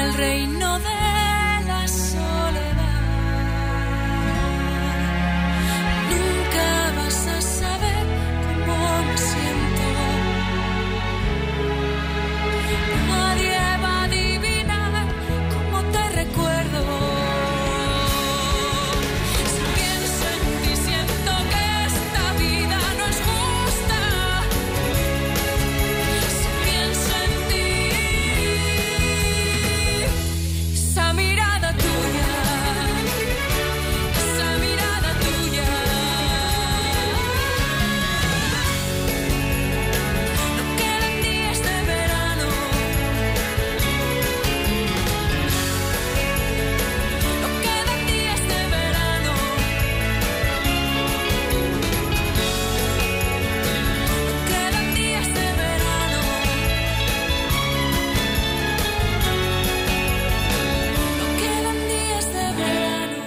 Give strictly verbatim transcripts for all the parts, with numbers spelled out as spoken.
el reino de la soledad. Nunca vas a saber cómo me siento. Nadie va a adivinar cómo te recuerdo. Si pienso en ti siento que esta vida no es justa. Si pienso en ti, esa mirada tuya, esa mirada tuya. No quedan días de verano. No quedan días de verano. No quedan días de verano. No quedan días de verano.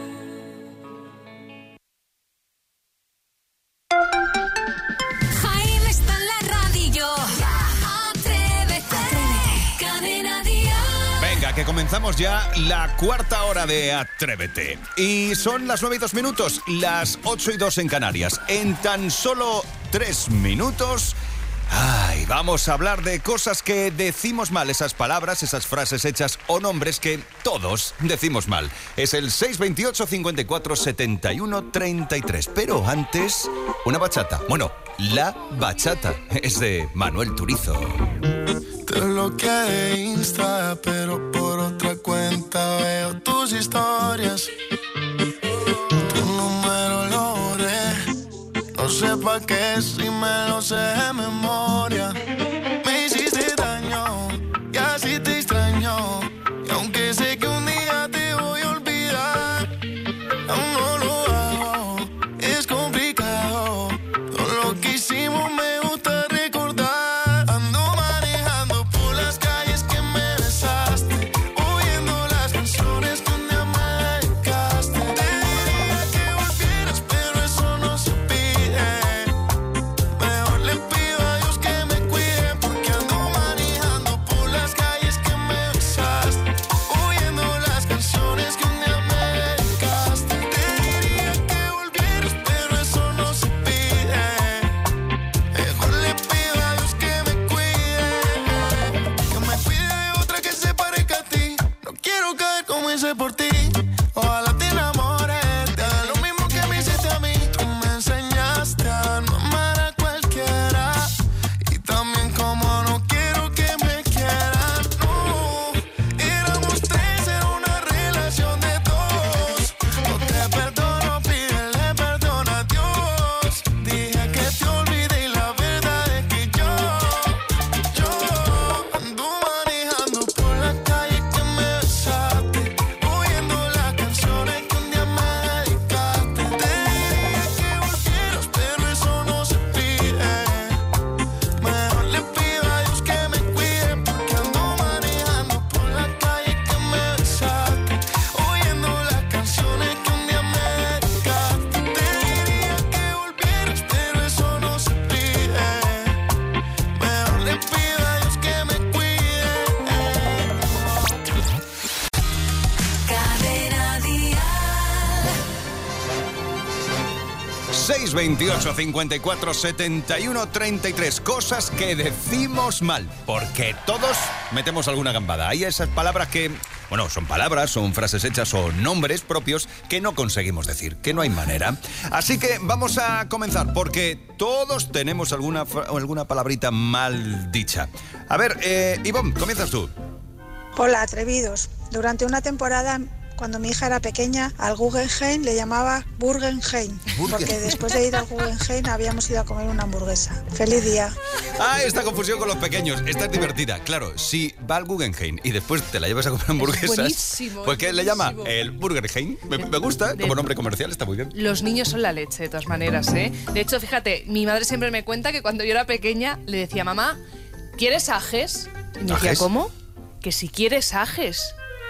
Jaime está en la radio. Atrévete. Cadena Dial. Venga, que comenzamos ya la cuarta hora de Atrévete. Y son las nueve y dos minutos, las ocho y dos en Canarias. En tan solo tres minutos... Ay, vamos a hablar de cosas que decimos mal, esas palabras, esas frases hechas o nombres que todos decimos mal. Es el seis veintiocho, cincuenta y cuatro, setenta y uno, treinta y tres. Pero antes, una bachata. Bueno, la bachata es de Manuel Turizo. Te bloqueé de Insta, pero por otra cuenta veo tus historias. Tu número lo borré. No sé pa' qué si me lo sé de memoria. Me hiciste daño y así te extraño. Y aunque sé que un día te voy a olvidar, aún no lo hago, es complicado. Todo lo que hicimos me gusta recordar. Ando manejando por las calles que me besaste, oyendo las canciones que un día me dedicaste. Te diría que volvieras, pero eso no se pide. Mejor le pido a Dios que me cuide, porque ando manejando por las calles que me besaste, oyendo las canciones que un día me dedicaste. Te diría que volvieras, pero eso no se pide. Mejor le pido a Dios que me cuide, que me cuide de otra que se parezca a ti. No quiero caer como hice por ti. Ojalá te enamores, te haga lo mismo que me hiciste a mí. Tú me enseñaste a no amar a cualquiera, y también como no quiero que me quieran. No, éramos tres, era una relación de dos. No te perdono, pídele perdón a Dios. Dije que te olvidé y la verdad es que yo, yo ando manejando por la calle que me besaste, oyendo las canciones que un día me dedicaste. Te diría que volvieras, pero eso no se pide. Mejor le pido a Dios que me cuide, porque ando manejando por la calle que me besaste, oyendo las canciones que un día me dedicaste. Te diría que volvieras, pero eso no se pide. Mejor le pido a Dios que me cuide. Cadena Dial. seis veintiocho, cincuenta y cuatro, setenta y uno, treinta y tres. Cosas que decimos mal, porque todos metemos alguna gambada. Hay esas palabras que, bueno, son palabras, son frases hechas o nombres propios que no conseguimos decir, que no hay manera. Así que vamos a comenzar, porque todos tenemos alguna, fra- alguna palabrita mal dicha. A ver, eh, Ivonne, comienzas tú. Hola, atrevidos. Durante una temporada, cuando mi hija era pequeña, al Guggenheim le llamaba Burgenheim, porque después de ir al Guggenheim habíamos ido a comer una hamburguesa. ¡Feliz día! Ah, esta confusión con los pequeños. Esta es divertida. Claro, si va al Guggenheim y después te la llevas a comer hamburguesas, buenísimo, pues ¿qué le llama? buenísimo. El Burgerheim. Me, me gusta, como nombre comercial, está muy bien. Los niños son la leche, de todas maneras, ¿eh? De hecho, fíjate, mi madre siempre me cuenta que cuando yo era pequeña le decía, mamá, ¿quieres ajes? Y me decía, ¿Ajes? ¿cómo? Que si quieres ajes.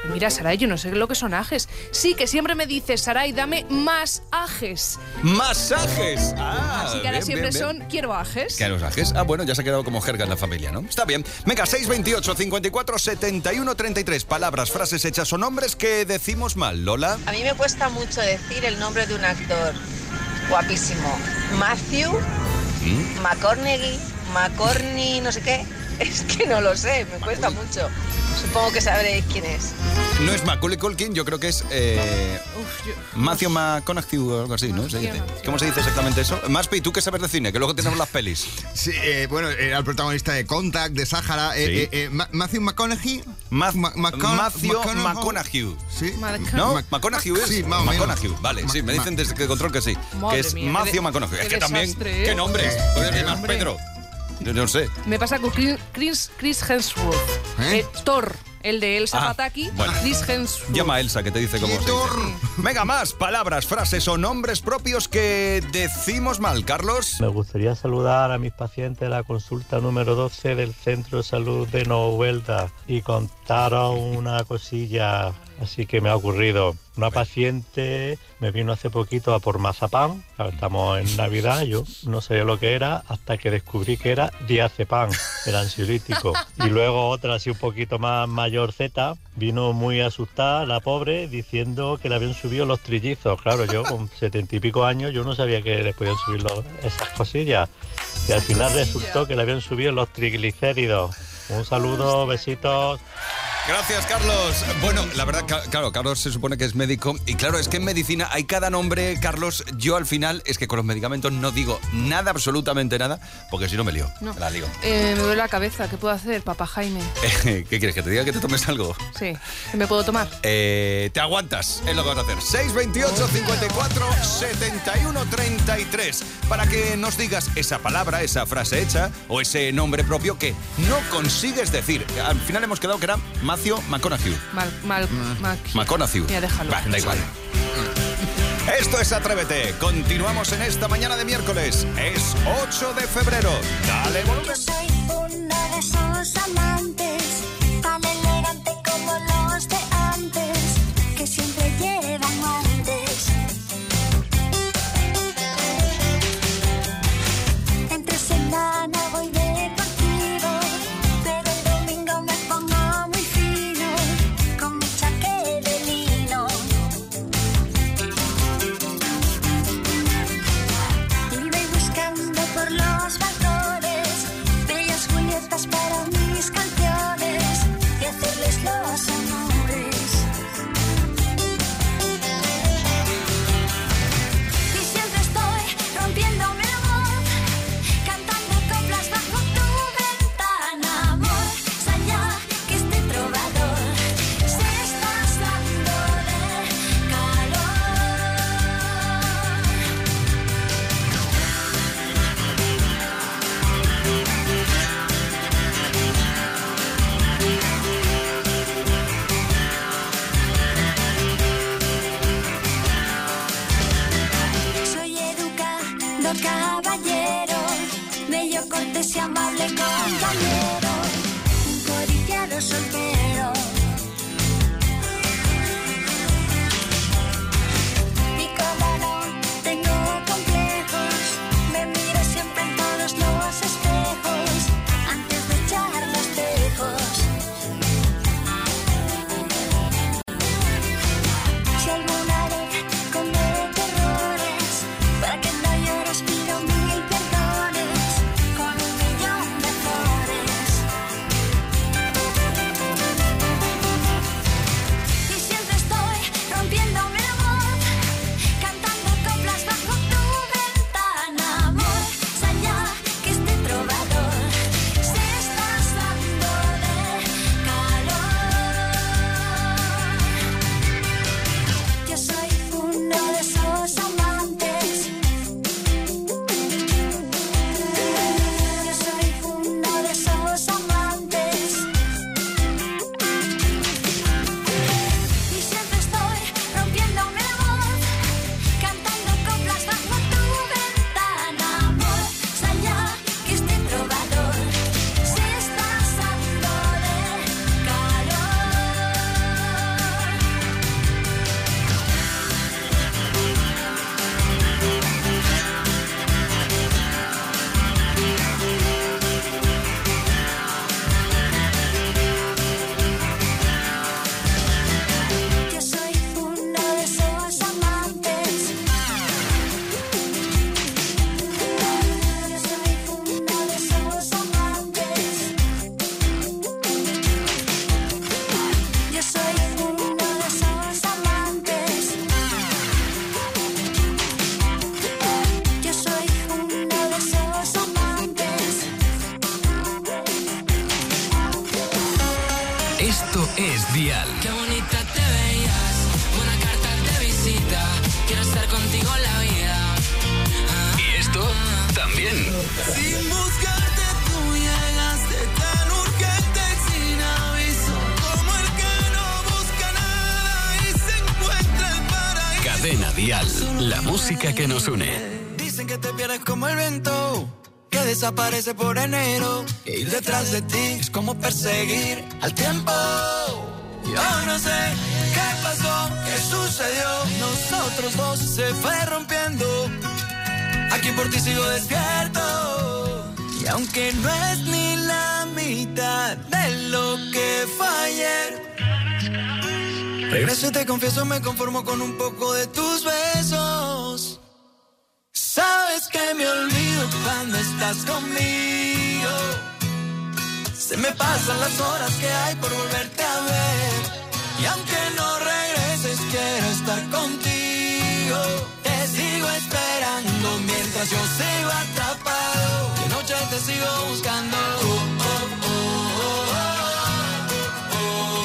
Mira, Saray, yo no sé lo que son ajes. Sí, que siempre me dices, Saray, dame más ajes. ¡Masajes! Ah, Así que ahora bien, siempre bien, bien. son, quiero ajes. ¿Qué los ajes? Ah, bueno, ya se ha quedado como jerga en la familia, ¿no? Está bien. Venga, seis veintiocho, cincuenta y cuatro, setenta y uno, treinta y tres. Palabras, frases hechas o nombres que decimos mal. Lola. A mí me cuesta mucho decir el nombre de un actor guapísimo. Matthew, ¿Mm? McConaughey, McCorney, no sé qué. Es que no lo sé, me cuesta mucho. Supongo que sabréis quién es. No es Macaulay Culkin, yo creo que es eh, Uf, yo- Matthew McConaughey o algo así, ¿no? Se dice. Matthew. ¿Cómo se dice exactamente eso? Maspi, ¿tú qué sabes de cine? Que luego tenemos las pelis. Sí, eh, bueno, era el protagonista de Contact, de Sahara. Eh, Sí. eh, eh, Ma- Matthew McConaughey. Ma- Ma- Macon- Matthew McConaughey. McConaughey. Sí. Mac- ¿No? Mac- McConaughey es. Sí, más o menos. McConaughey, vale, sí, me Ma- dicen desde que control que sí. Madre que es mía, qué Matthew de- McConaughey. Es qué que también, desastre, ¿eh? ¿qué nombres? Puedes llamar Hombre. Pedro. Yo no sé. Me pasa con Chris, Chris, Chris Hemsworth. ¿Eh? Eh, Thor, el de Elsa Ah, Pataki. bueno. Chris Hemsworth. Llama a Elsa que te dice cómo se dice. Venga, más palabras, frases o nombres propios que decimos mal. Carlos. Me gustaría saludar a mis pacientes de la consulta número doce del Centro de Salud de Novelda y contaros una cosilla así que me ha ocurrido. Una paciente me vino hace poquito a por mazapán, estamos en Navidad, yo no sabía lo que era hasta que descubrí que era diazepam, el ansiolítico. Y luego otra así un poquito más mayorceta, vino muy asustada, la pobre, diciendo que le habían subido los trillizos. Claro, yo con setenta y pico años, yo no sabía que le podían subir los- esas cosillas. Y al final resultó que le habían subido los triglicéridos. Un saludo, besitos. Gracias, Carlos. Bueno, la verdad, ca- claro, Carlos se supone que es médico. Y claro, es que en medicina hay cada nombre, Carlos. Yo al final es que con los medicamentos no digo nada, absolutamente nada, porque si no me lío. No. La lío. Eh, me duele la cabeza. ¿Qué puedo hacer, papá Jaime? ¿Qué quieres? ¿Que te diga que te tomes algo? Sí. ¿Qué me puedo tomar? Eh, te aguantas, es lo que vas a hacer. seis veintiocho, cincuenta y cuatro, setenta y uno, treinta y tres. Para que nos digas esa palabra, esa frase hecha o ese nombre propio que no consigues decir. Al final hemos quedado que era Matthew McConaughey. Mal, mal, mal. McConaughey. Ya, déjalo. Va, da igual. Esto es Atrévete. Continuamos en esta mañana de miércoles. Es ocho de febrero. Dale volumen. Yo soy una de esos amantes, tan elegante como los de antes, que siempre llevan guantes. Entre semana voy deportivo, pero el domingo me pongo muy fino, con mi chaqueta de lino. Y voy buscando por los balcones bellas es Dial. Qué bonita te veías, una carta de visita. Quiero estar contigo en la vida. Ah, Y esto también. Sin buscarte tú llegaste tan urgente, sin aviso, como el que no busca nada y se encuentra el paraíso. Cadena Dial, la música que nos une. Dicen que te pierdes como el viento, que desaparece por enero. E ir detrás de ti es como perseguir al tiempo. Yo no sé qué pasó, qué sucedió. Nosotros dos se fue rompiendo. Aquí por ti sigo despierto. Y aunque no es ni la mitad de lo que fue ayer, regreso y te confieso, me conformo con un poco de tus besos. Sabes que me olvido cuando estás conmigo. Se me pasan las horas que hay por volverte a ver. Y aunque no regreses, quiero estar contigo. Te sigo esperando mientras yo sigo atrapado. De noche te sigo buscando. Oh, oh, oh, oh, oh, oh,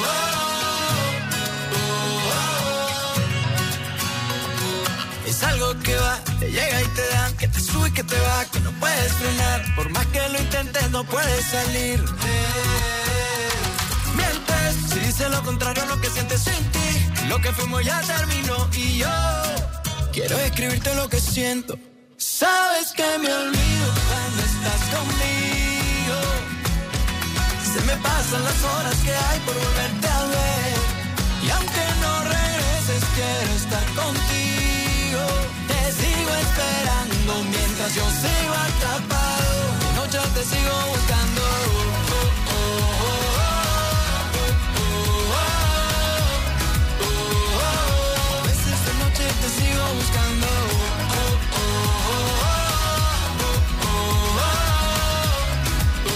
oh, oh. Es algo que va, te llega y te da, que te sube y que te va, que no puedes frenar. Por más que lo intentes, no puedes salir. Mientes, si dices lo contrario a lo que sientes sin ti. Lo que fuimos ya terminó y yo quiero escribirte lo que siento. Sabes que me olvido cuando estás conmigo. Se me pasan las horas que hay por volverte a ver. Y aunque no regreses, quiero estar contigo. Te sigo esperando mientras yo sigo atrapado. De noche te sigo buscando. Oh, oh, oh, oh. Te sigo buscando. Oh, oh, oh, oh, oh, oh,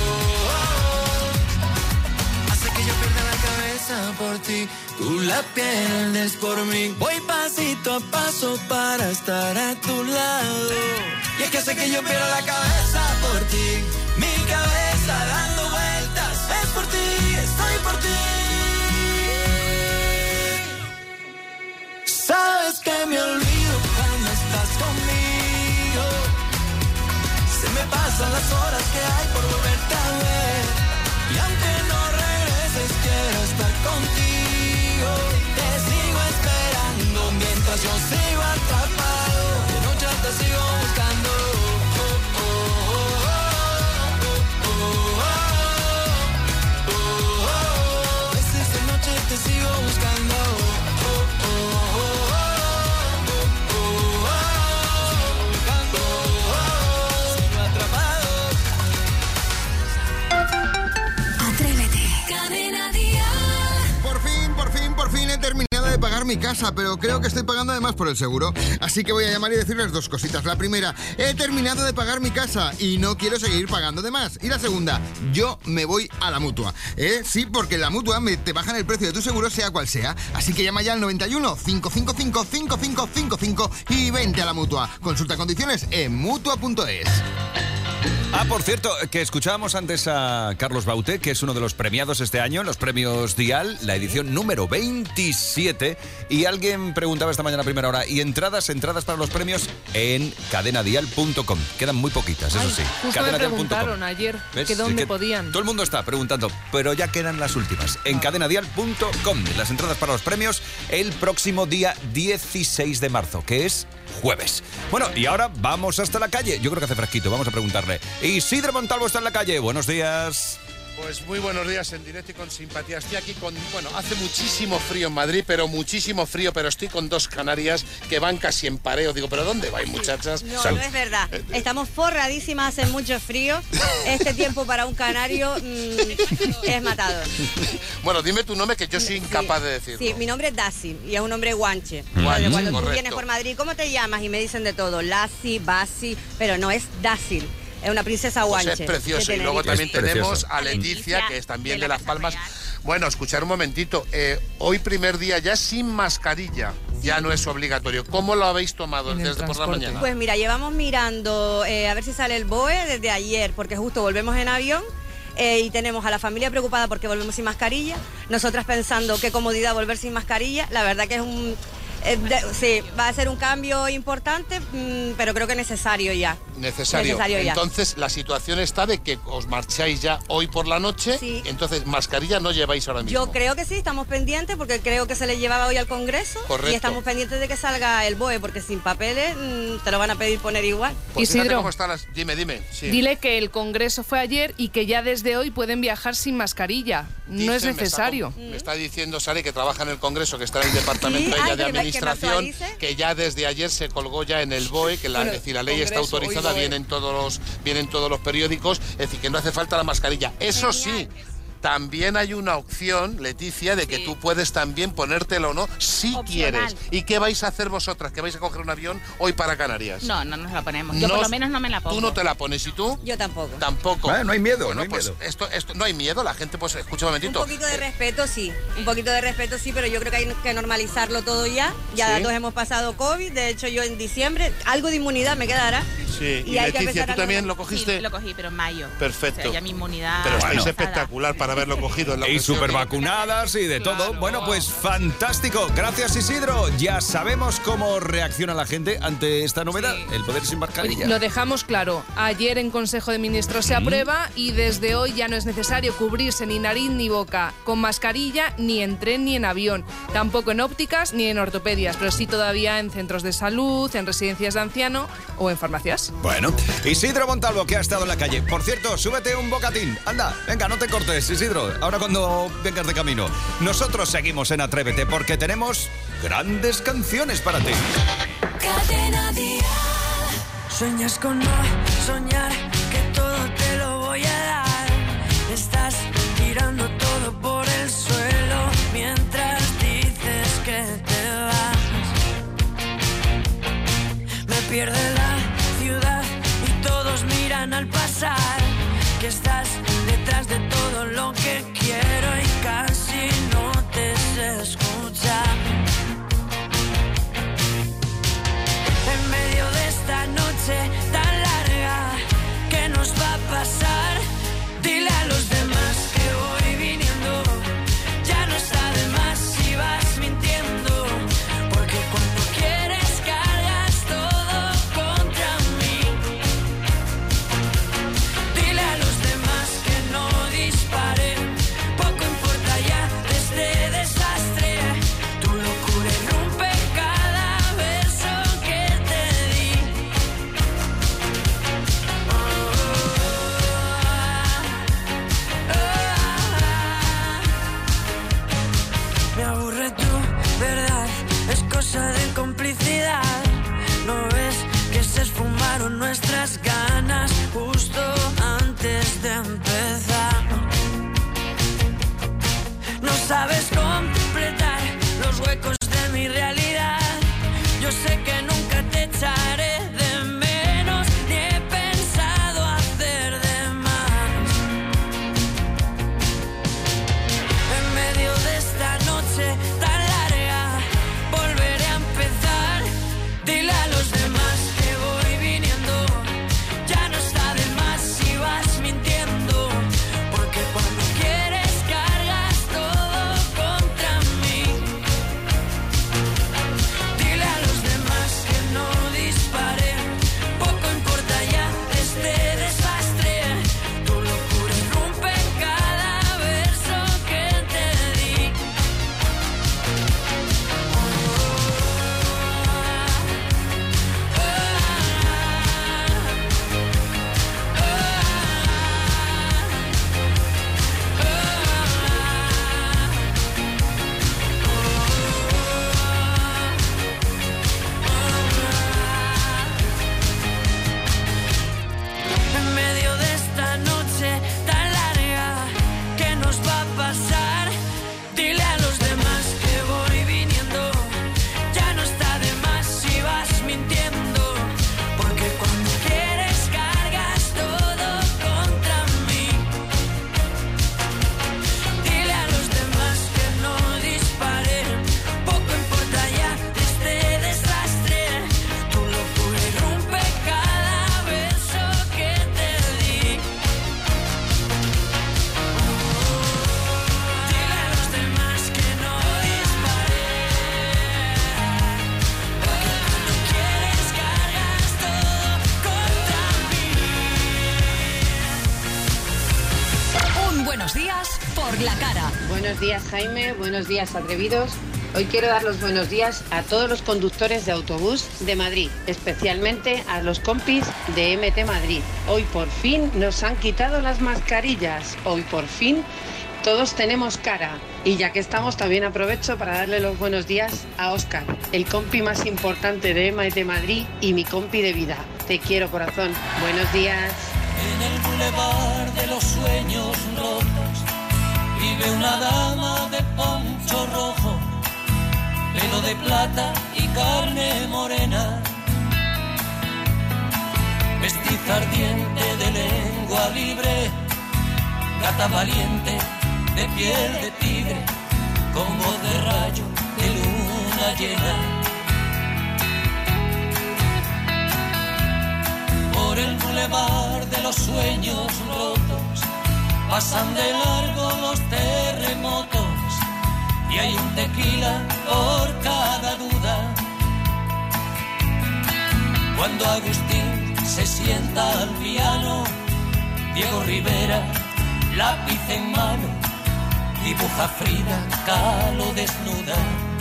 oh. Hace que yo pierda la cabeza por ti, tú la pierdes por mí. Voy pasito a paso para estar a tu lado. Y es que hace que yo pierda la cabeza por ti, mi cabeza dando vueltas. Es por ti, estoy por ti. Sabes que me olvido cuando estás conmigo. Se me pasan las horas que hay por volverte a ver. Y aunque no regreses, quiero estar contigo. Te sigo esperando mientras yo sigo atrapado. De noche te sigo buscando. Oh, oh, oh, oh, oh, oh, oh, oh. Veces de noche te sigo buscando. He terminado de pagar mi casa, pero creo que estoy pagando además por el seguro. Así que voy a llamar y decirles dos cositas. La primera, he terminado de pagar mi casa y no quiero seguir pagando de más. Y la segunda, yo me voy a la Mutua. ¿Eh? Sí, porque en la Mutua me, te bajan el precio de tu seguro sea cual sea. Así que llama ya al noventa y uno, cincuenta y cinco, cincuenta y cinco cincuenta y cinco y vente a la Mutua. Consulta condiciones en mutua punto es. Ah, por cierto, que escuchábamos antes a Carlos Baute, que es uno de los premiados este año en los premios Dial, la edición número veintisiete. Y alguien preguntaba esta mañana a primera hora, ¿y entradas, entradas para los premios? En cadena dial punto com. Quedan muy poquitas, eso Ay, sí. Justo cadena me dial punto com. preguntaron ayer ¿Ves? que dónde Es que podían. Todo el mundo está preguntando, pero ya quedan las últimas. En cadena dial punto com. Las entradas para los premios el próximo día dieciséis de marzo, que es jueves. Bueno, y ahora vamos hasta la calle. Yo creo que hace fresquito, vamos a preguntarle. Isidro Montalvo está en la calle. Buenos días. Pues muy buenos días en directo y con simpatía. Estoy aquí con, bueno, hace muchísimo frío en Madrid, pero muchísimo frío, pero estoy con dos canarias que van casi en pareo. Digo, ¿pero dónde vais, muchachas? No, no es verdad. Estamos forradísimas, hace mucho frío. Este tiempo para un canario mmm, es matador. Bueno, dime tu nombre, que yo soy incapaz sí, de decirlo. Sí, mi nombre es Daci y es un nombre guanche. Guanche, Cuando tú correcto. vienes por Madrid, ¿cómo te llamas? Y me dicen de todo, Lassi, Basi, pero no es Dacil. Es una princesa Pues guanche. es precioso. Y luego también Es tenemos precioso. a Leticia, que es también de Las Palmas. Bueno, escuchar un momentito. Eh, hoy primer día ya sin mascarilla. Ya no es obligatorio. ¿Cómo lo habéis tomado desde por la mañana? Pues mira, llevamos mirando eh, a ver si sale el B O E desde ayer, porque justo volvemos en avión. eh, y tenemos a la familia preocupada porque volvemos sin mascarilla, nosotras pensando qué comodidad volver sin mascarilla. La verdad que es un... Eh, de, sí, va a ser un cambio importante, mmm, pero creo que necesario ya. Necesario. Necesario ya. Entonces, la situación está de que os marcháis ya hoy por la noche, sí. Entonces mascarilla no lleváis ahora mismo. Yo creo que sí, estamos pendientes porque creo que se le llevaba hoy al Congreso. Correcto. Y estamos pendientes de que salga el B O E, porque sin papeles mmm, te lo van a pedir poner igual. Pues fíjate Isidro, cómo están las... Dime, dime. Sí. Dile que el Congreso fue ayer y que ya desde hoy pueden viajar sin mascarilla. Dice, no es necesario. Me está, me está diciendo Sari, que trabaja en el Congreso, que está en el departamento Sí, ella ay, de que me- que me administración, actualice. que ya desde ayer se colgó ya en el B O E, que la, Bueno, es decir, la ley Congreso, está autorizada, hoy B O E. vienen todos los, vienen todos los periódicos, es decir, que no hace falta la mascarilla. Eso sí, también hay una opción, Leticia, de que tú puedes también ponértelo o no, si Opcional. quieres. ¿Y qué vais a hacer vosotras? ¿Que vais a coger un avión hoy para Canarias? No, no nos la ponemos. Yo No, por lo menos no me la pongo. ¿Tú no te la pones y tú? Yo tampoco. Tampoco. Vale, no hay miedo, Bueno, no hay pues miedo. Esto, esto, no hay miedo, la gente, pues, escucha un Un momentito. poquito de respeto, sí. Un poquito de respeto, sí, pero yo creo que hay que normalizarlo todo ya. Ya Sí. todos hemos pasado COVID. De hecho, yo en diciembre, algo de inmunidad me quedará. Sí, y, Y hay que Leticia, empezar ¿tú a también normal- lo cogiste? Sí, lo cogí, pero en mayo. Perfecto. O sea, ya mi inmunidad... Pero estáis Bueno. espectacular para haberlo cogido. En la Y ocasión. súper vacunadas y de todo. Bueno, pues fantástico. Gracias, Isidro. Ya sabemos cómo reacciona la gente ante esta novedad, el poder sin mascarilla. Lo dejamos claro. Ayer en Consejo de Ministros se aprueba y desde hoy ya no es necesario cubrirse ni nariz ni boca con mascarilla ni en tren ni en avión. Tampoco en ópticas ni en ortopedias, pero sí todavía en centros de salud, en residencias de anciano o en farmacias. Bueno, Isidro Montalvo, que ha estado en la calle. Por cierto, súbete un bocatín. Anda, venga, no te cortes, Isidro. Ahora cuando vengas de camino. Nosotros seguimos en Atrévete porque tenemos grandes canciones para ti. Cadena Dial. Sueñas con no soñar, que todo te lo voy a dar. Estás tirando todo por el suelo mientras dices que te vas. Me pierde la ciudad y todos miran al pasar, que estás detrás de todo lo que quiero y casi no te sé escuchar. En medio de esta noche tan larga, ¿qué nos va a pasar? Dile a los demás que voy viniendo, ya no está de más si vas mintiendo, porque cuando quieres cargas todo contra mí. Dile a los demás que no disparen, poco importa ya de este desastre, tu locura irrumpe cada beso que te di. Oh, oh, oh. Me aburre tu verdad, es cosa de complicidad. ¿No ves que se esfumaron nuestras ganas justo antes de empezar? No sabes completar los huecos de mi realidad. Yo sé que nunca te echaré de menos, ni he pensado hacer de más. En medio de esta noche tan larga, Buenos días, Jaime. Buenos días, atrevidos. Hoy quiero dar los buenos días a todos los conductores de autobús de Madrid, especialmente a los compis de M T Madrid. Hoy por fin nos han quitado las mascarillas. Hoy por fin todos tenemos cara. Y ya que estamos, también aprovecho para darle los buenos días a Óscar, el compi más importante de M T Madrid y mi compi de vida. Te quiero, corazón. Buenos días. En el bulevar de los sueños rotos vive una dama de poncho rojo, pelo de plata y carne morena, mestiza ardiente de lengua libre, gata valiente de piel de tigre, con voz de rayo de luna llena. Por el bulevar de los sueños rotos pasan de largo los terremotos y hay un tequila por cada duda. Cuando Agustín se sienta al piano, Diego Rivera, lápiz en mano, dibuja Frida Kahlo desnuda.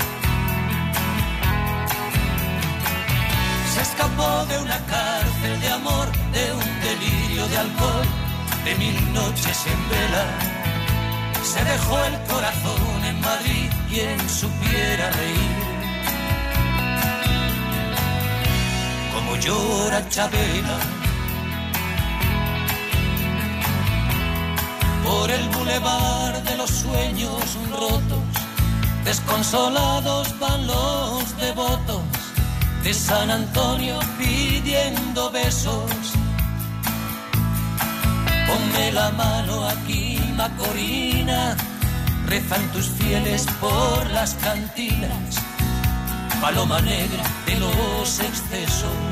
Se escapó de una cárcel de amor, de un delirio de alcohol, de mil noches en vela. Se dejó el corazón en Madrid, quien supiera reír. Como llora Chabela. Por el bulevar de los sueños rotos, desconsolados van los devotos de San Antonio pidiendo besos. Ponme la mano aquí, Macorina, rezan tus fieles por las cantinas, paloma negra de los excesos.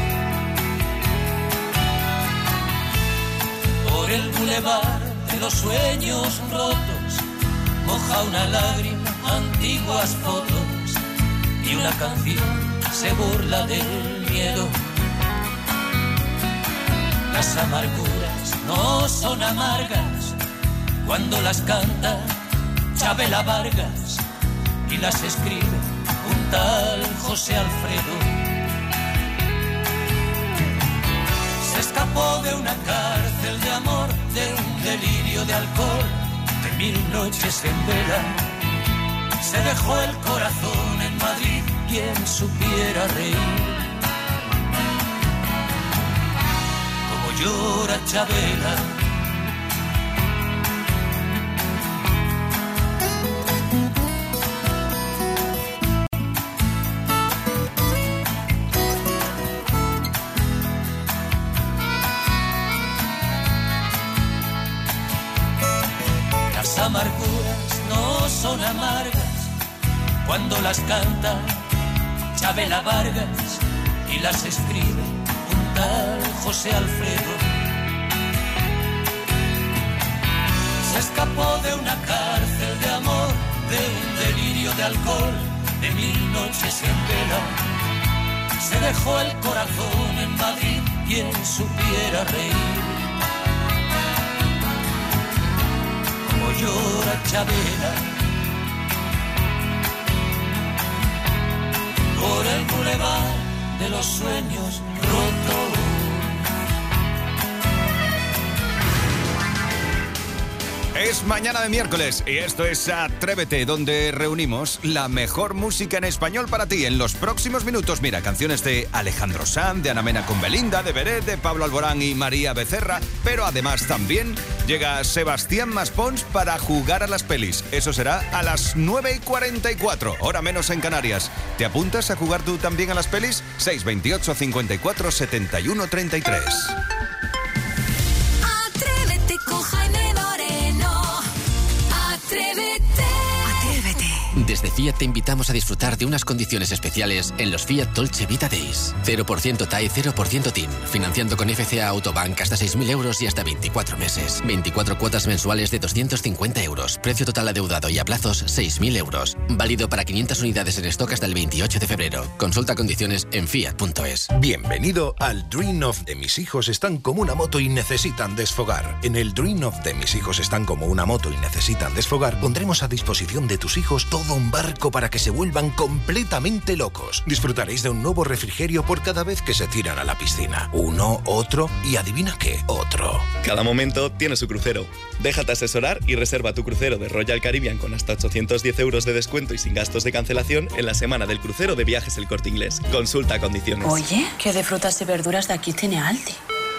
Por el bulevar de los sueños rotos moja una lágrima antiguas fotos y una canción se burla del miedo. Las amarguras no son amargas cuando las canta Chabela Vargas y las escribe un tal José Alfredo. Se escapó de una cárcel de amor, de un delirio de alcohol, de mil noches en vela. Se dejó el corazón en Madrid, quien supiera reír. Como llora Chabela. Las amarguras no son amargas cuando las canta Chabela Vargas y las escribe un tal José Alfredo. Se escapó de una cárcel de amor, de un delirio de alcohol, de mil noches en vela. Se dejó el corazón en Madrid, quien supiera reír. Como llora Chabela. Por el bulevar de los sueños rotos. Es mañana de miércoles y esto es Atrévete, donde reunimos la mejor música en español para ti. En los próximos minutos, mira, canciones de Alejandro Sanz, de Ana Mena con Belinda, de Beret, de Pablo Alborán y María Becerra, pero además también llega Sebastián Maspons para jugar a las pelis. Eso será a las nueve y cuarenta y cuatro, hora menos en Canarias. ¿Te apuntas a jugar tú también a las pelis? seis veintiocho, cincuenta y cuatro, setenta y uno, treinta y tres. Atrévete con Jaime Moreno. Atrévete. Atrévete. Desde Fiat te invitamos a disfrutar de unas condiciones especiales en los Fiat Dolce Vita Days. cero por ciento T A E, cero por ciento T I N. Financiando con F C A Autobank hasta seis mil euros y hasta veinticuatro meses. veinticuatro cuotas mensuales de doscientos cincuenta euros. Precio total adeudado y a plazos seis mil euros. Válido para quinientas unidades en stock hasta el veintiocho de febrero. Consulta condiciones en fiat punto es. Bienvenido al Dream of de mis hijos están como una moto y necesitan desfogar. En el Dream of de mis hijos están como una moto y necesitan desfogar, pondremos a disposición de tus hijos todo un barco para que se vuelvan completamente locos. Disfrutaréis de un nuevo refrigerio por cada vez que se tiran a la piscina. Uno, otro y adivina qué, otro. Cada momento tiene su crucero. Déjate asesorar y reserva tu crucero de Royal Caribbean con hasta ochocientos diez euros de descuento y sin gastos de cancelación en la semana del crucero de Viajes El Corte Inglés. Consulta condiciones. Oye, ¿qué de frutas y verduras de aquí tiene Aldi?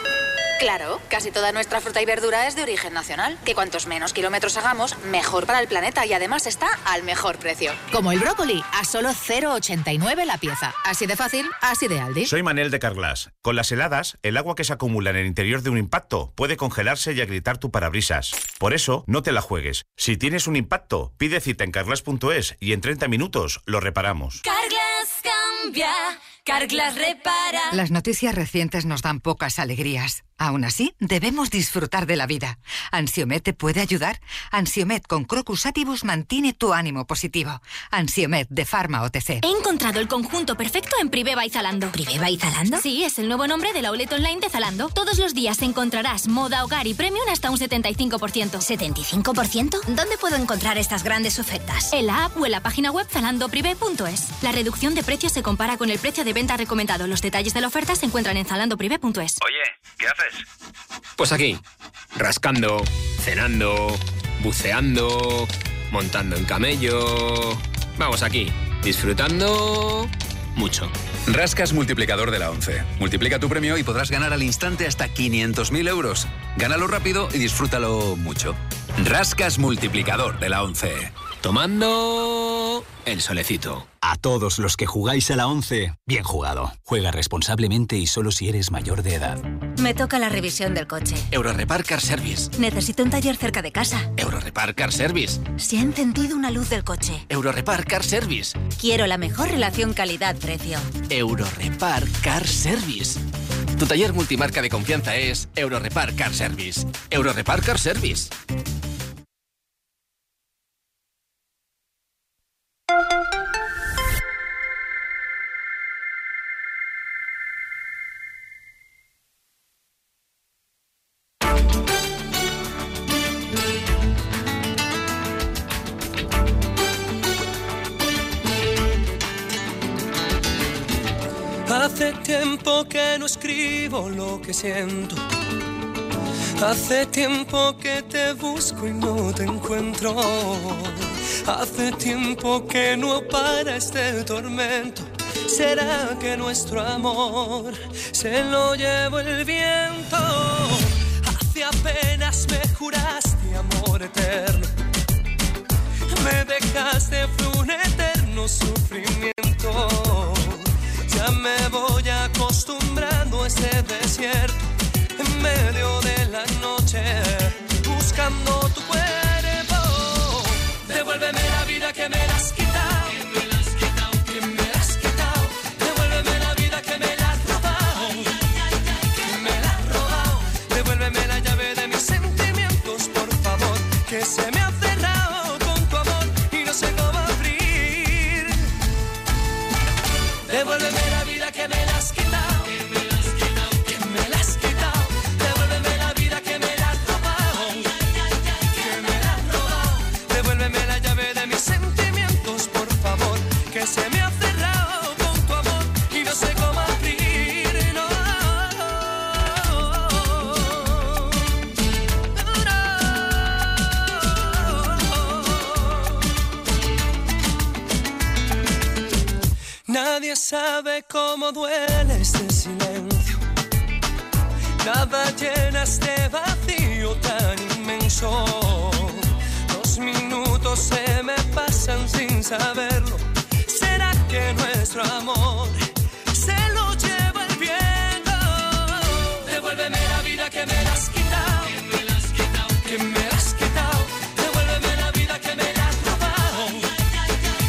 Claro, casi toda nuestra fruta y verdura es de origen nacional. Que cuantos menos kilómetros hagamos, mejor para el planeta y además está al mejor precio. Como el brócoli, a solo cero coma ochenta y nueve la pieza. Así de fácil, así de Aldi. Soy Manel de Carglass. Con las heladas, el agua que se acumula en el interior de un impacto puede congelarse y agrietar tu parabrisas. Por eso, no te la juegues. Si tienes un impacto, pide cita en carglass punto es y en treinta minutos lo reparamos. Carglass cambia, Carglass repara. Las noticias recientes nos dan pocas alegrías. Aún así, debemos disfrutar de la vida. ¿Ansiomet te puede ayudar? Ansiomet con Crocus Atibus mantiene tu ánimo positivo. Ansiomet de Pharma O T C. He encontrado el conjunto perfecto en Priveva y Zalando. ¿Priveva y Zalando? Sí, es el nuevo nombre de la outlet online de Zalando. Todos los días encontrarás moda, hogar y premium hasta un setenta y cinco por ciento. ¿setenta y cinco por ciento? ¿Dónde puedo encontrar estas grandes ofertas? En la app o en la página web zalando privé punto es. La reducción de precios se compara con el precio de venta recomendado. Los detalles de la oferta se encuentran en zalando privé punto es. Oye, ¿qué haces? Pues aquí, rascando, cenando, buceando, montando en camello. Vamos aquí, disfrutando mucho. Rascas multiplicador de la ONCE. Multiplica tu premio y podrás ganar al instante hasta quinientos mil euros. Gánalo rápido y disfrútalo mucho. Rascas multiplicador de la ONCE. Tomando el solecito. A todos los que jugáis a la ONCE, bien jugado. Juega responsablemente y solo si eres mayor de edad. Me toca la revisión del coche. Eurorepar Car Service. Necesito un taller cerca de casa. Eurorepar Car Service. Se ha encendido una luz del coche. Eurorepar Car Service. Quiero la mejor relación calidad-precio. Eurorepar Car Service. Tu taller multimarca de confianza es Eurorepar Car Service. Eurorepar Car Service. Hace tiempo que no escribo lo que siento. Hace tiempo que te busco y no te encuentro. Hace tiempo que no para este tormento. ¿Será que nuestro amor se lo llevó el viento? Hace apenas me juraste amor eterno. Me dejaste fue un eterno sufrimiento. Ya me voy acostumbrando a este desierto en medio de la noche, buscando tu cuerpo. Devuélveme la vida que me la has quitado, que me la has quitado, que me la has quitado. Devuélveme la vida que me la has robado, que me la has robado. Devuélveme la llave de mis sentimientos, por favor, que se me ha cerrado con tu amor y no sé cómo abrir. Devuélveme la vida que me la has quitado, que me la has quitado, que me la has quitado. Devuélveme la vida que me la has robado, que me la has robado. Devuélveme la llave de mis sentimientos, por favor, que se me ha cerrado con tu amor y no sé cómo abrir. No, nadie sabe cómo duele este silencio. Nada llena este vacío tan inmenso. Los minutos se me pasan sin saberlo. ¿Será que nuestro amor se lo lleva el viento? Devuélveme la vida que me la has quitado, que me la has quitado, que me la has quitado. Devuélveme la vida que me la has robado,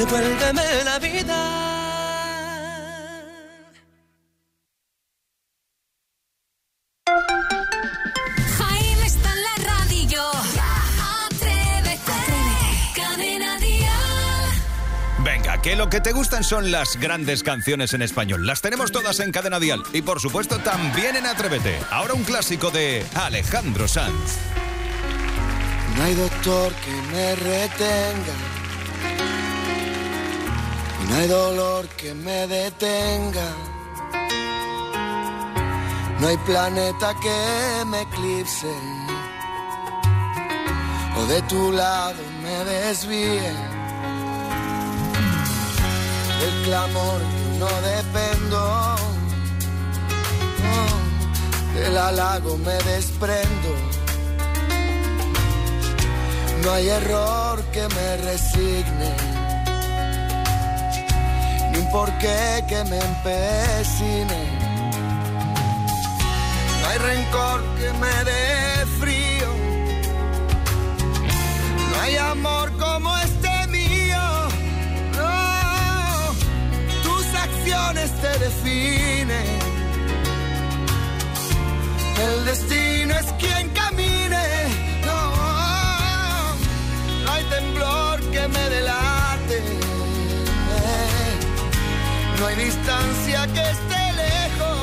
devuélveme la vida. Jaime está en la radio. Atrévete, atrévete. Cadena Dial. Venga, que lo que te gustan son las grandes canciones en español. Las tenemos todas en Cadena Dial y por supuesto también en Atrévete. Ahora un clásico de Alejandro Sanz. No hay doctor que me retenga, y no hay dolor que me detenga, no hay planeta que me eclipse, o de tu lado me desvíe. Del clamor yo no dependo, no, del halago me desprendo. No hay error que me resigne, ni un porqué que me empecine. No hay rencor que me dé frío, no hay amor como este mío. No, tus acciones te definen, el destino es quien camine. No hay temblor que me delate, no hay distancia que esté lejos.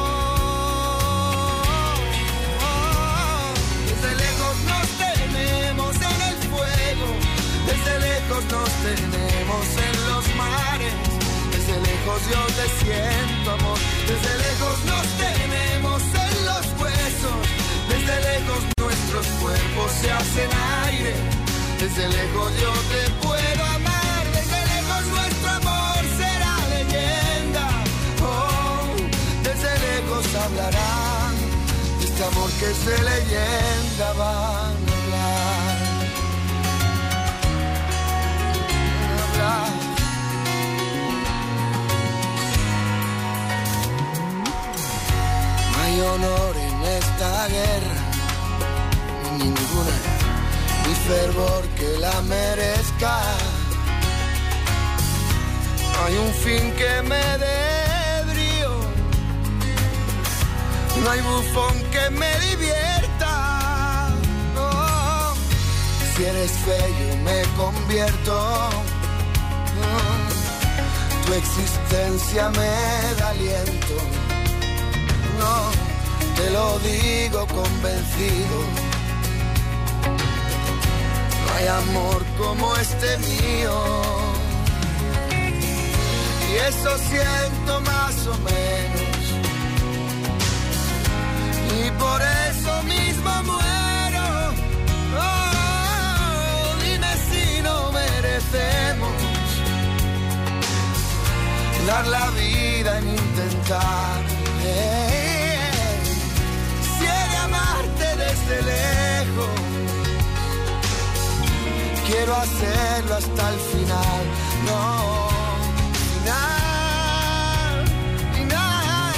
Desde lejos nos tenemos en el fuego, desde lejos nos tenemos en los mares, desde lejos yo te siento amor, desde lejos nos tenemos en los huesos, desde lejos nuestros cuerpos se hacen aire. Desde lejos yo te puedo amar, desde lejos nuestro amor será leyenda. Oh, desde lejos hablarán de este amor que es de leyenda, van a hablar. Van a hablar. No hay honor en esta guerra, ni ninguna, ni fervor que la merezca. No hay un fin que me dé brío, no hay bufón que me divierta. No, si eres fe yo me convierto. No, tu existencia me da aliento. No, te lo digo convencido. No hay amor como este mío, y eso siento más o menos, y por eso mismo muero. Oh, dime si no merecemos dar la vida en intentar, eh, si he de amarte desde lejos. Quiero hacerlo hasta el final, no, final, final.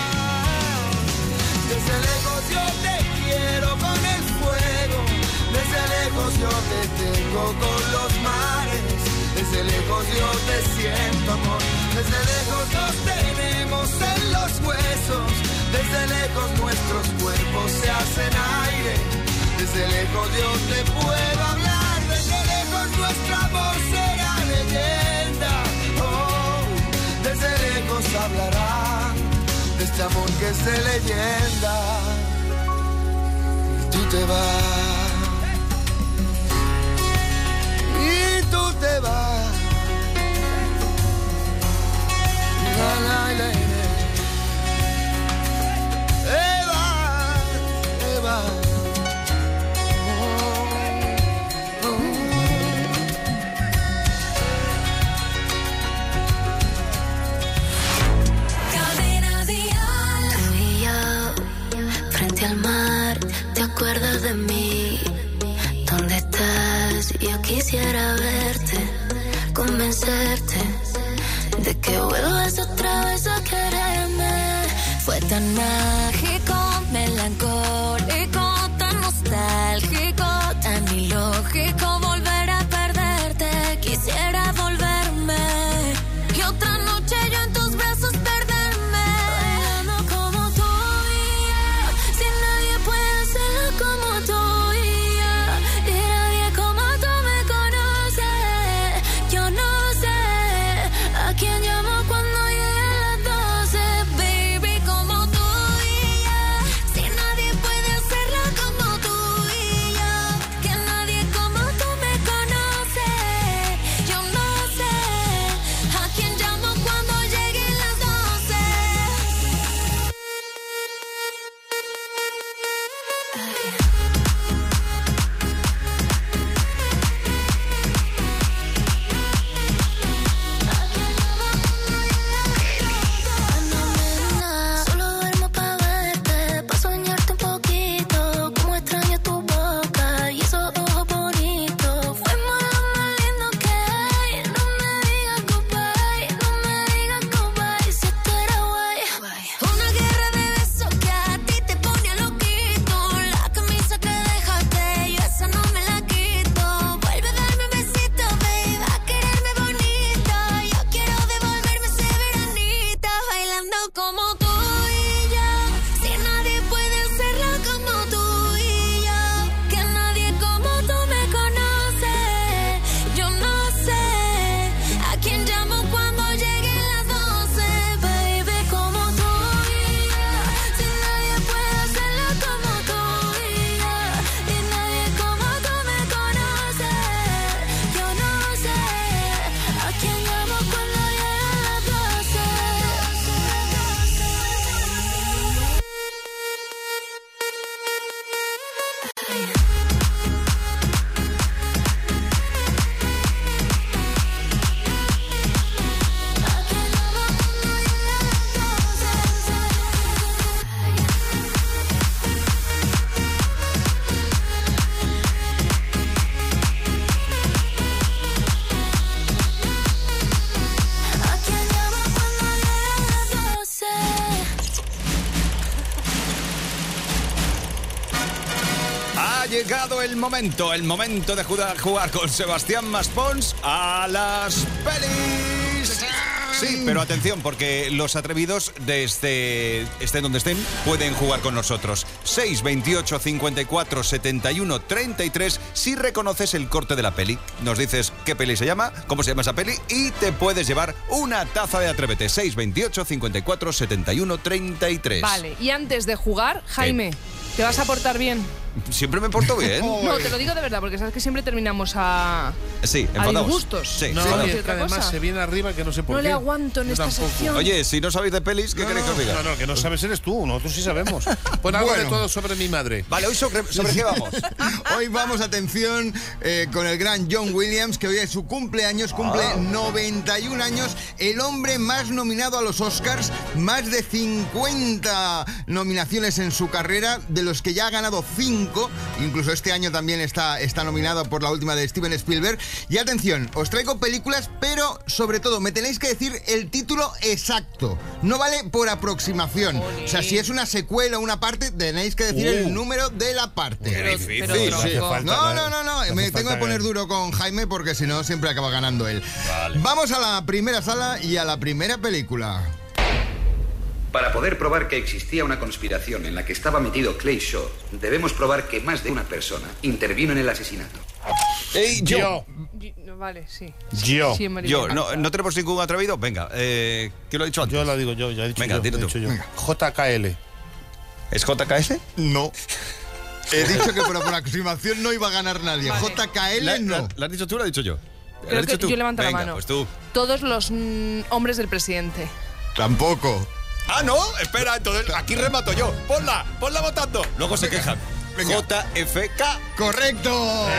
Desde lejos yo te quiero con el fuego, desde lejos yo te tengo con los mares, desde lejos yo te siento amor, desde lejos nos tenemos en los huesos, desde lejos nuestros cuerpos se hacen aire, desde lejos yo te puedo hablar. Desde lejos nuestro amor será leyenda. Oh, desde lejos hablarán de este amor que es de leyenda. Y tú te vas, y tú te vas. La, la, la, la. Eva, Eva. Al mar, ¿te acuerdas de mí? ¿Dónde estás? Yo quisiera verte, convencerte de que vuelvas otra vez a quererme. Fue tan mágico, melancólico, tan nostálgico, tan ilógico volver a perderte. Quisiera volverme llegado el momento, el momento de jugar, jugar con Sebastián Maspons a las pelis. Sí, pero atención, porque los atrevidos desde estén donde estén pueden jugar con nosotros. seis veintiocho cincuenta y cuatro setenta y uno treinta y tres. Si reconoces el corte de la peli, nos dices qué peli se llama, cómo se llama esa peli y te puedes llevar una taza de Atrévete. seis veintiocho cincuenta y cuatro setenta y uno treinta y tres. Vale, y antes de jugar, Jaime, ¿te vas a portar bien? Siempre me porto bien. No, te lo digo de verdad, porque sabes que siempre terminamos a... Sí, a enfadados. disgustos. Sí, no, enfadados. y es que además se viene arriba que no sé por no qué. No le aguanto en Yo esta tampoco. sección. Oye, si no sabéis de pelis, ¿qué no, queréis que os diga? No, no, que no sabes eres tú, nosotros sí sabemos. Pues algo Bueno. de todo sobre mi madre. Vale, hoy sobre, sobre qué vamos. Hoy vamos, atención, eh, con el gran John Williams, que hoy es su cumpleaños, cumple Ah. noventa y un años, el hombre más nominado a los Oscars, más de cincuenta nominaciones en su carrera, de los que ya ha ganado cinco, incluso este año también está, está nominado por la última de Steven Spielberg. Y atención, os traigo películas, pero sobre todo me tenéis que decir el título exacto, no vale por aproximación. Olé. O sea, si es una secuela o una parte, tenéis que decir Uh. el número de la parte. Qué difícil. pero Sí, tronco. sí. falta No, caer. no, no, no. No Me hace tengo que falta poner caer. duro con Jaime porque si no siempre acaba ganando él. Vale. Vamos a la primera sala y a la primera película. Para poder probar que existía una conspiración en la que estaba metido Clay Shaw, debemos probar que más de una persona intervino en el asesinato. Ey, yo. Yo. Y- no, Vale, sí. Yo. Sí, me Yo, limpio. no, ¿no tenemos ningún atrevido? Venga, eh, ¿qué lo he dicho antes? Yo la digo yo, ya he dicho Venga, yo. dilo he tú. dicho yo. Venga. J K L. ¿Es J K S? No. He dicho que por aproximación no iba a ganar nadie. Vale. J K ¿La, L la- no. ¿La has dicho tú o la has dicho yo? ¿La Creo has dicho que tú? yo levanto la Venga, mano. pues tú. Todos los mm, hombres del presidente. Tampoco. Ah, no, espera, entonces aquí remato yo. Ponla, ponla votando. Luego se quejan. Venga. J F K. ¡Correcto!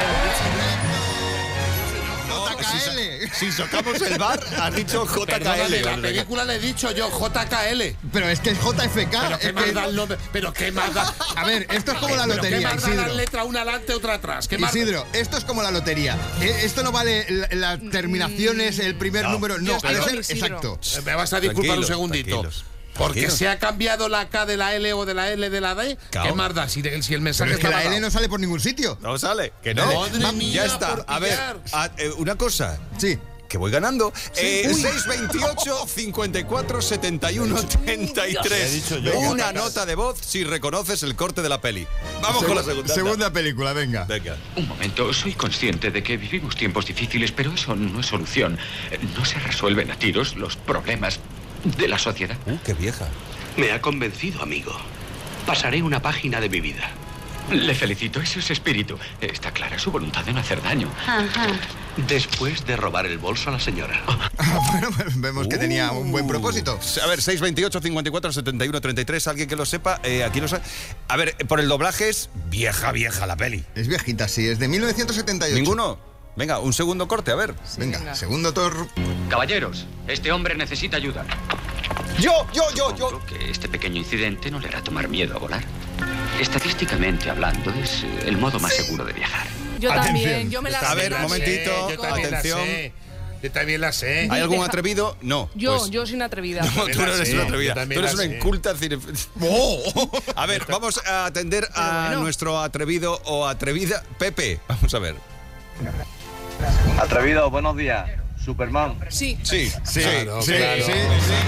No, J K L. Si, si sacamos el bar, has dicho J K Perdóname, la L. película le he dicho yo, J K L. Pero es que es J F K. Pero qué es más que- da el nombre. Pero qué más da. A ver, esto es como la Pero qué lotería, más da la Isidro. letra una adelante, otra atrás. ¿Qué más da? Isidro, esto es como la lotería. Eh, Esto no vale la- las terminaciones, el primer No. número. Yo No, estoy debe con ser Isidro. exacto. Eh, Me vas a disculpar Tranquilos, un segundito. tranquilos, Porque tranquilos. se ha cambiado la K de la L o de la L de la D. Claro. ¿Qué más da? Si, si el mensaje Pero es que está la L mal no sale por ningún sitio. No sale, que no. Madre Va- mía, ya está. por A ver, pillar. a- eh, una cosa. Sí. Que voy ganando. Eh, seis veintiocho cincuenta y cuatro setenta y uno treinta y He tres. dicho yo. Una nota de voz si reconoces el corte de la peli. Vamos con la segunda. Segunda película, venga. Venga. Un momento, soy consciente de que vivimos tiempos difíciles, pero eso no es solución. No se resuelven a tiros los problemas de la sociedad. Uh, qué vieja. Me ha convencido, amigo. Pasaré una página de mi vida. Le felicito, ese es espíritu. Está clara su voluntad de no hacer daño. Ajá. Después de robar el bolso a la señora. Bueno, pues vemos que tenía un buen propósito. A ver, seis veintiocho, cincuenta y cuatro, setenta y uno, treinta y tres. Alguien que lo sepa, eh, aquí lo sabe. A ver, por el doblaje es vieja, vieja la peli. Es viejita, sí, es de mil novecientos setenta y ocho. ¿Ninguno? Venga, un segundo corte, a ver. Sí, venga, venga, segundo tor. Caballeros, este hombre necesita ayuda. Yo, yo, yo, yo. Supongo que este pequeño incidente no le hará tomar miedo a volar. Estadísticamente hablando, es el modo más seguro de viajar. Yo Atención. también, yo me la sé. A ver, un momentito, yo también atención. La sé. Yo también la sé. ¿Hay algún atrevido? No. Yo, pues, yo soy una atrevida. No, tú no eres una atrevida. Tú eres una inculta cine... ¡Oh! A ver, vamos a atender a bueno. nuestro atrevido o atrevida. Pepe, vamos a ver. Atrevido, buenos días. Superman. Sí. Sí, sí, claro, sí, claro. sí, sí.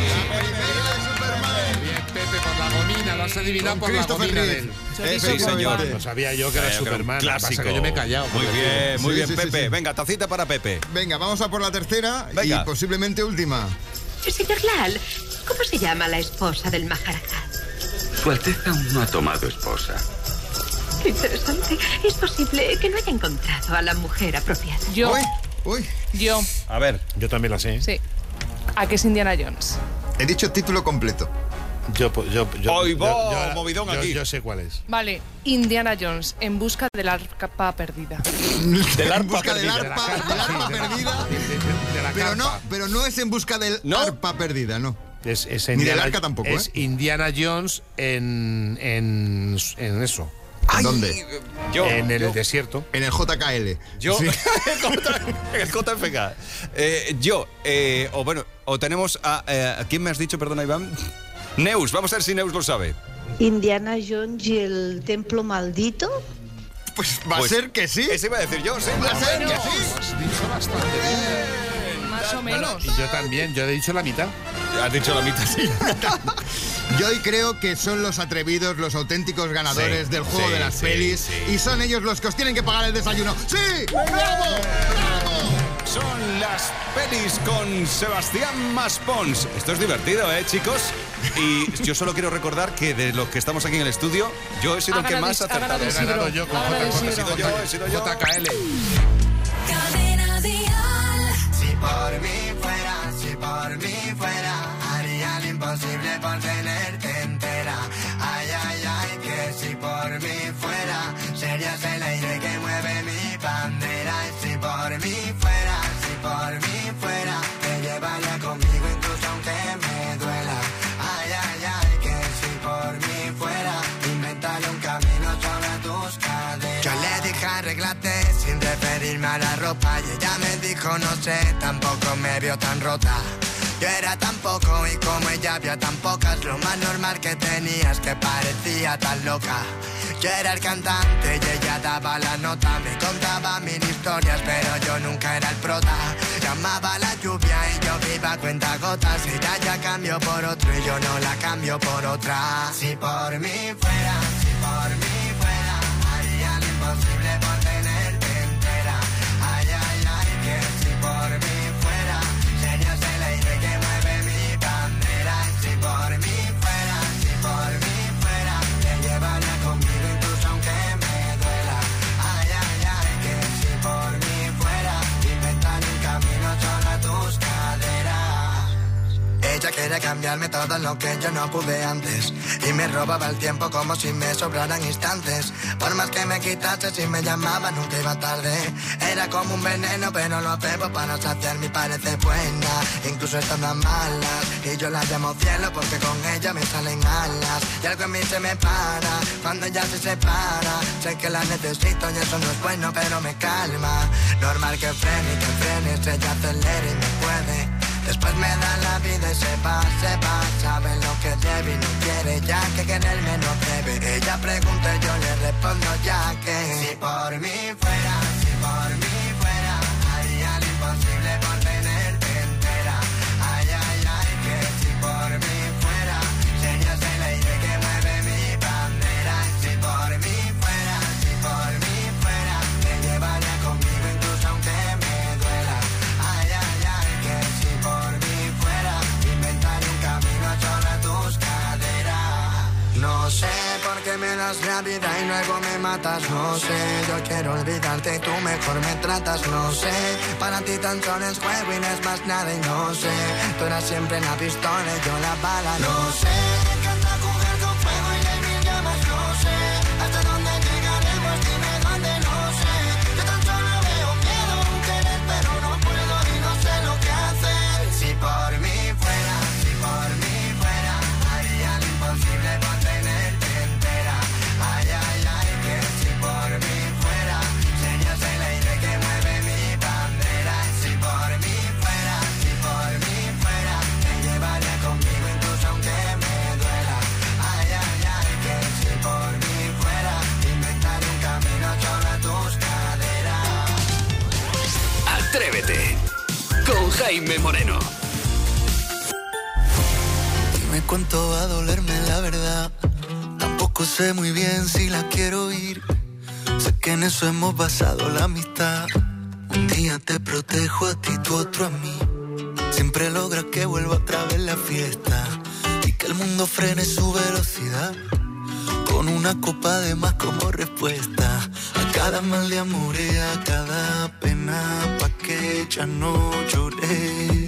Bien, Pepe, por la gomina, lo has adivinado por la gomina de él. Eh, sí, señor. Lo sabía yo que era Superman. Clásico. Pasa que yo me he callado. Muy bien, muy sí, bien, sí, Pepe. sí, sí. Venga, tacita para Pepe. Venga, vamos a por la tercera. Venga. Y posiblemente última. Señor Lal, ¿cómo se llama la esposa del Maharaja? Su Alteza aún no ha tomado esposa. Qué interesante. Es posible que no haya encontrado a la mujer apropiada. Yo. Uy, uy. Yo. A ver. Yo también la sé. Sí. ¿A qué es Indiana Jones? He dicho título completo. Yo, yo, yo, Hoy yo, va, yo, movidón yo, aquí. Yo sé cuál es. Vale, Indiana Jones, en busca del arpa perdida. Del en busca del arpa, del arpa perdida. Pero no, pero no es en busca del ¿No? arpa perdida, no. Es, es Ni Indiana, del arca tampoco, Es ¿eh? Indiana Jones en, en, en eso. ¿En dónde? Yo. En el yo. desierto. En el J K L. Yo. Sí. El J F K. Eh, yo. Eh, o bueno, o tenemos a. Eh, ¿a quién me has dicho, perdona, Iván? Neus, vamos a ver si Neus lo sabe. Indiana Jones y el templo maldito. Pues va Pues a ser que sí. Ese iba a decir yo, sí. Va a ser que sí. Has dicho bastante bien. Más o menos. Y yo también, yo he dicho la mitad. Has dicho la mitad, sí. Yo hoy creo que son los atrevidos, los auténticos ganadores Sí, del juego sí, de las sí, pelis. sí. Y son ellos los que os tienen que pagar el desayuno. ¡Sí! ¡Bravo! ¡Bravo! Son las pelis con Sebastián Maspons. Esto es divertido, ¿eh, chicos? Y yo solo quiero recordar que de los que estamos aquí en el estudio, yo he sido Ha el que ganado más ha Is- ha acertado. ganado He ganado yo con Ahora J de K L. Isidro. He sido yo, he sido yo. J K L. Cadena Dial. Si por mí fuera, si por mí fuera, haría lo imposible por tenerte entera. Ay, ay, ay, que si por mí fuera, serías el aire que mueve mi bandera. Y si por mí fuera, si por mí fuera, te llevaría conmigo incluso aunque me duela. Ay, ay, ay, que si por mí fuera, inventaré un camino sobre tus caderas. Yo le dije arréglate sin referirme a la ropa y ella me dijo no sé, tampoco me vio tan rota. Yo era tan poco y como ella había tan pocas, lo más normal que tenía es que parecía tan loca. Yo era el cantante y ella daba la nota, me contaba mil historias pero yo nunca era el prota. Llamaba la lluvia y yo viva cuenta gotas, ella ya cambió por otro y yo no la cambio por otra. Si por mí fuera, si por mí fuera, haría lo imposible por tenerte entera. Ay, ay, ay, que si por mí fuera, serías el aire que mueve mi bandera. Y si por mí fuera, si por mí fuera, te llevaría conmigo incluso aunque me duela. Ay, ay, ay, que si por mí fuera, inventar un camino solo a tus caderas. Ella quiere cambiarme todo lo que yo no pude antes y me robaba el tiempo como si me sobraran instantes. Por más que me quitase, si me llamaba nunca iba tarde. Era como un veneno pero lo bebo para saciar mi parece buena, incluso estando a malas. Y yo la llamo cielo porque con ella me salen alas. Y algo en mí se me para cuando ella se separa. Sé que la necesito y eso no es bueno pero me calma. Normal que frene y que frenes, ella acelera y me puede. Después me da la vida y se va, se va. Sabe lo que debe y no quiere ya que quererme no debe. Ella pregunta y yo le respondo ya que si por mí fuera, si por mí fuera, haría lo imposible por tenerte entera. Ay, ay, ay, que si por mí fuera, serías el aire que mueve mi bandera. Y si por mí fuera, si por mí fuera, te llevaría conmigo incluso aunque me duela. Ay, ay, ay, que si por mí fuera, inventaré un camino solo a tus caderas. No sé por qué me da llamas rápida y luego me matas, no sé. Yo quiero olvidarte y tú mejor me tratas, no sé. Para ti tan solo es juego y no es más nada y no sé. Tú eras siempre la pistola y yo la bala, no sé. Me encanta jugar con fuego y hay mil llamas, no sé. Hasta dónde llegaremos, dime dónde, no sé. Yo tan solo veo miedo, un querer pero no puedo y no sé lo que hacer. Si por mí fuera, si por mí fuera, haría lo imposible por tenerte entera. Ay, ay, ay, que si por mí fuera, serías el aire que mueve mi bandera. Si por mí fuera, si por mí fuera, te llevaría conmigo incluso aunque me duela. Ay, ay, ay, que si por mí fuera, inventaré un camino solo a tus caderas. Atrévete con Jaime Moreno. Dime cuánto va a dolerme la verdad. Tampoco sé muy bien si la quiero oír. Sé que en eso hemos basado la amistad. Un día te protejo a ti, tú otro a mí. Siempre logras que vuelva otra vez la fiesta y que el mundo frene su velocidad. Con una copa de más como respuesta a cada mal de amor y a cada pena, pa' que ya no lloré.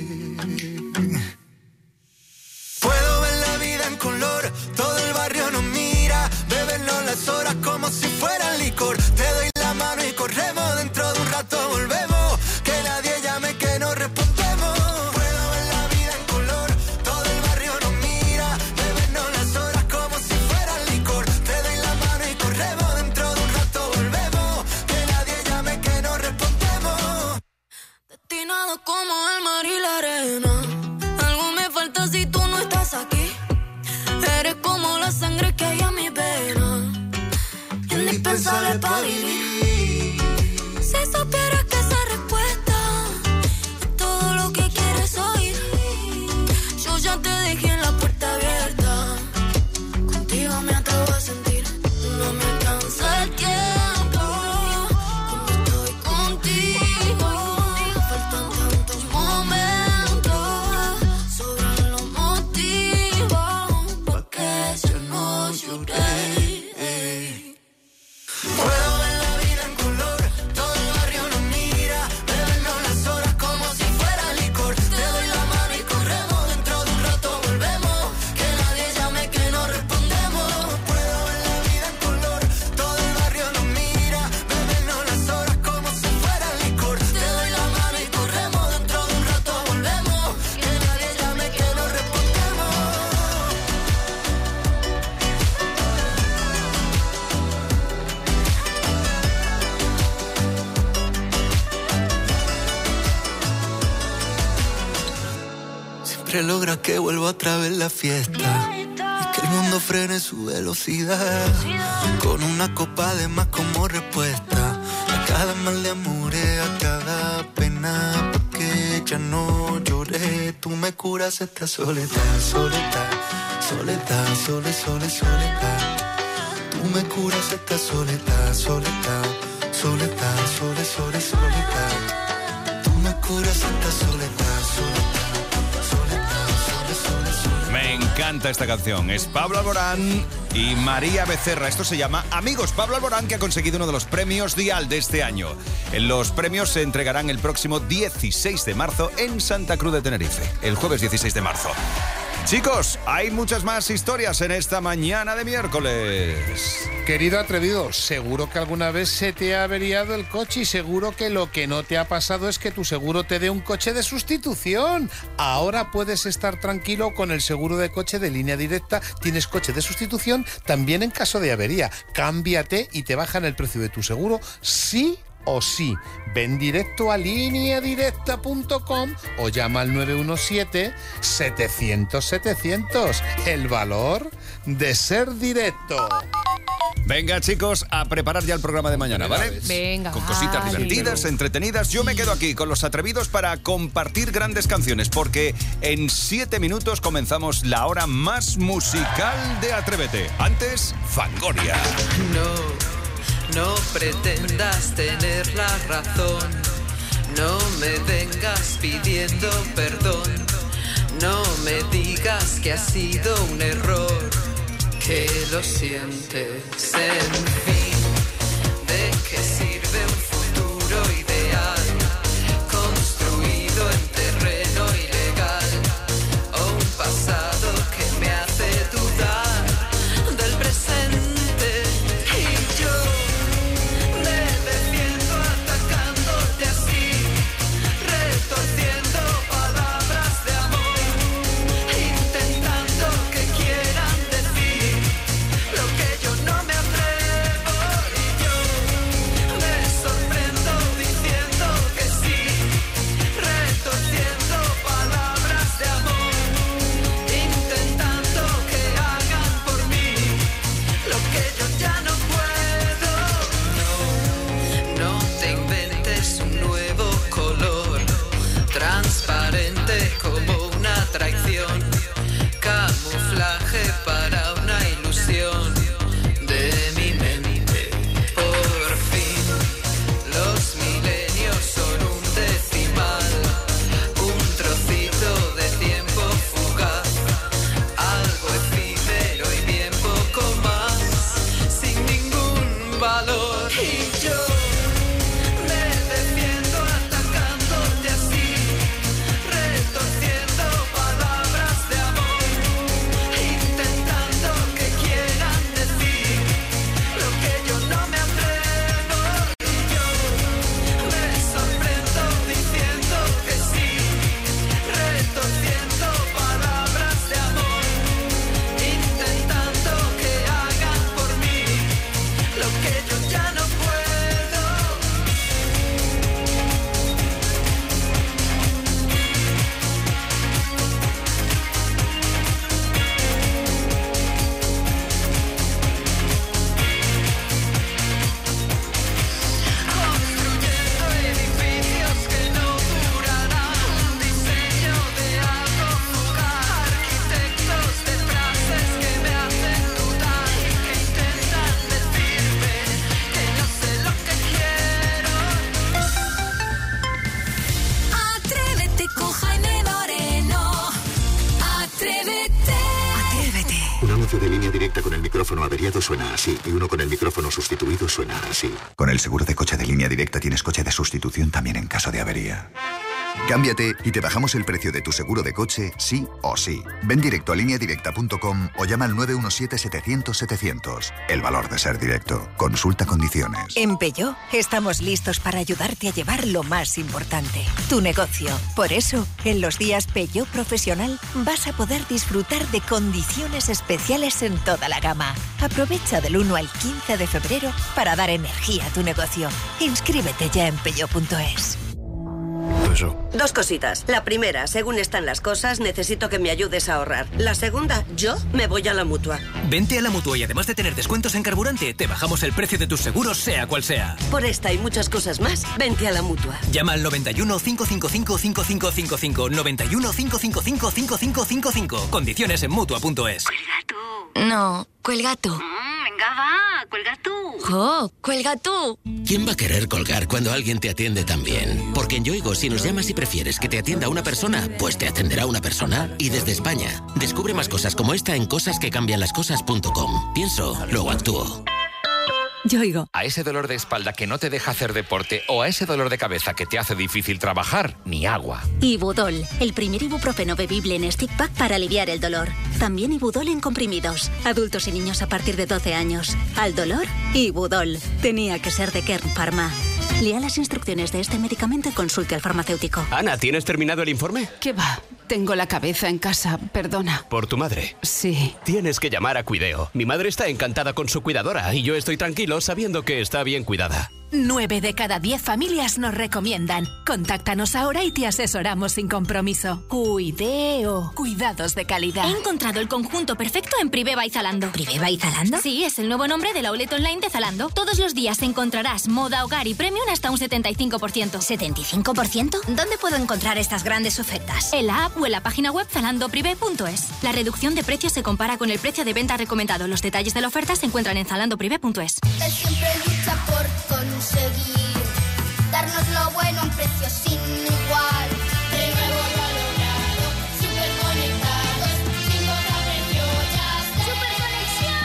Puedo ver la vida en color, todo el barrio nos mira, bebernos las horas como si fueran licor. Te doy la mano y corremos, dentro de un rato volvemos, que nadie llame que no respondemos. Puedo ver la vida en color, todo el barrio nos mira, bebernos las horas como si fueran licor. Te doy la mano y corremos, dentro de un rato volvemos, que nadie llame que no respondemos. Destinado como el mar y la arena. Algo me falta si tú no estás aquí. Eres como la sangre que hay en mi vena, indispensable para vivir. Si supieras que esa respuesta es todo lo que quieres oír. Yo ya te dejé en la puerta abierta. Contigo me atrevo a sentir. No me alcanza el tiempo cuando estoy contigo. Faltan tantos momentos, sobran los motivos pa' que ya no lloré. Puedo ver la vida en color, todo el barrio nos mira, bebernos las horas como si fuera licor. Te doy la mano y corremos, dentro de un rato volvemos, que nadie llame que no respondemos. Puedo ver la vida en color, todo el barrio nos mira, bebernos las horas como si fuera licor. Te doy la mano y corremos, dentro de un rato volvemos, que nadie llame que no respondemos. Siempre logra que vuelva otra vez la fiesta y que el mundo frene su velocidad. Con una copa de más como respuesta a cada mal de amor, a cada pena, porque ya no lloré. Tú me curas esta soledad, soledad, soledad, sole, sole, soledad. Tú me curas esta soledad, soledad, soledad, sole, sole, soledad. Tú me curas esta soledad, soledad. Me encanta esta canción. Es Pablo Alborán y María Becerra. Esto se llama Amigos. Pablo Alborán, que ha conseguido uno de los premios Dial de este año. Los premios se entregarán el próximo dieciséis de marzo en Santa Cruz de Tenerife. El jueves dieciséis de marzo. Chicos, hay muchas más historias en esta mañana de miércoles. Querido atrevido, seguro que alguna vez se te ha averiado el coche y seguro que lo que no te ha pasado es que tu seguro te dé un coche de sustitución. Ahora puedes estar tranquilo con el seguro de coche de Línea Directa. Tienes coche de sustitución también en caso de avería. Cámbiate y te bajan el precio de tu seguro, sí o sí. Ven directo a línea directa punto com o llama al nueve uno siete, setecientos, setecientos. El valor de ser directo. Venga, chicos, a preparar ya el programa de mañana, ¿vale? Venga. Con cositas vale. divertidas, entretenidas. Yo me quedo aquí con los atrevidos para compartir grandes canciones, porque en siete minutos comenzamos la hora más musical de Atrévete. Antes, Fangoria. No, no pretendas tener la razón. No me vengas pidiendo perdón. No me digas que ha sido un error. que lo sientes, en fin. ¿De qué sirve un futuro ideal construido en terreno ilegal? O un pasado que me hace dudar del presente. Y yo me defiendo atacándote así, retorciendo palabras de amor, intentando que quieran decir lo que yo no me atrevo. Y yo me sorprendo diciendo que sí, retorciendo palabras de amor, intentando que hagan por mí lo que yo ya no puedo. No, no te inventes un nuevo color, transparente como una traición, camuflaje para una ilusión de mi mente. Por fin, los milenios son un decimal, un trocito de tiempo fugaz, algo efímero y bien poco más, sin ningún valor. Y yo me defiendo atacándote así, retorciendo palabras de amor, intentando que quieran decir lo que yo no me atrevo. Y yo me sorprendo diciendo que sí, retorciendo palabras de amor, intentando que hagan por mí lo que yo ya no puedo. Construyendo edificios que no durarán, un diseño de algo fugaz, arquitectos de frases que me hacen dudar y que intentan decirme que no sé lo que quiero. Atrévete con Jaime Moreno. Atrévete. Atrévete. Un anuncio de Línea Directa con el micrófono averiado suena así y uno con el micrófono sustituido suena así. Con el seguro de coche de Línea Directa tienes coche de sustitución también en caso de avería. Cámbiate y te bajamos el precio de tu seguro de coche, sí o sí. Ven directo a línea directa punto com o llama al nueve uno siete setecientos setecientos. El valor de ser directo. Consulta condiciones. En Peugeot estamos listos para ayudarte a llevar lo más importante, tu negocio. Por eso, en los días Peugeot Profesional vas a poder disfrutar de condiciones especiales en toda la gama. Aprovecha del uno al quince de febrero para dar energía a tu negocio. Inscríbete ya en peugeot punto es. Dos cositas. La primera, según están las cosas, necesito que me ayudes a ahorrar. La segunda, yo me voy a la Mutua. Vente a la Mutua y además de tener descuentos en carburante, te bajamos el precio de tus seguros, sea cual sea. Por esta y muchas cosas más, vente a la Mutua. Llama al noventa y uno, cinco cinco cinco, cinco cinco cinco cinco, noventa y uno, cinco cinco cinco, cinco cinco cinco cinco. Condiciones en Mutua punto es. No, cuelga tú. Mm, venga, va, cuelga tú. ¡Jo! ¡Cuelga tú! ¿Quién va a querer colgar cuando alguien te atiende tan bien? Porque en Yoigo, si nos llamas y prefieres que te atienda una persona, pues te atenderá una persona. Y desde España, descubre más cosas como esta en cosas que cambian las cosas punto com. Pienso, luego actúo. Yoigo. A ese dolor de espalda que no te deja hacer deporte o a ese dolor de cabeza que te hace difícil trabajar, ni agua. Ibudol, el primer ibuprofeno bebible en stick pack para aliviar el dolor. También Ibudol en comprimidos. Adultos y niños a partir de doce años. Al dolor, Ibudol. Tenía que ser de Kern Pharma. Lea las instrucciones de este medicamento y consulte al farmacéutico. Ana, ¿tienes terminado el informe? ¿Qué va? Tengo la cabeza en casa, perdona. ¿Por tu madre? Sí. Tienes que llamar a Cuideo. Mi madre está encantada con su cuidadora y yo estoy tranquilo sabiendo que está bien cuidada. Nueve de cada diez familias nos recomiendan. Contáctanos ahora y te asesoramos sin compromiso. Cuideo. Cuidados de calidad. He encontrado el conjunto perfecto en Priveva y Zalando. ¿Priveva y Zalando? Sí, es el nuevo nombre del outlet online de Zalando. Todos los días encontrarás moda, hogar y premium hasta un setenta y cinco por ciento. ¿setenta y cinco por ciento? ¿Dónde puedo encontrar estas grandes ofertas? En la app o en la página web zalando privé punto es. La reducción de precios se compara con el precio de venta recomendado. Los detalles de la oferta se encuentran en zalando privé punto es. Él siempre lucha por conseguir darnos lo bueno a un precio sin igual. De nuevo lo ha logrado, super conectados, sin cosa precio ya está. Super conexión.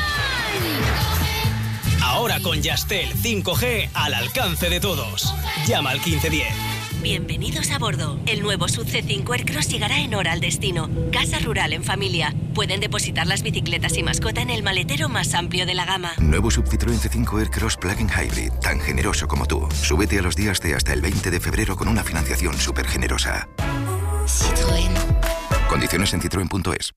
con Yastel cinco G al alcance de todos. Llama al quince diez. Bienvenidos a bordo. El nuevo Sub C cinco Aircross llegará en hora al destino. Casa rural en familia. Pueden depositar las bicicletas y mascota en el maletero más amplio de la gama. Nuevo Sub Citroën C cinco Aircross Plug-in Hybrid. Tan generoso como tú. Súbete a los días de hasta el veinte de febrero con una financiación súper generosa. Citroën. Condiciones en citroen punto es.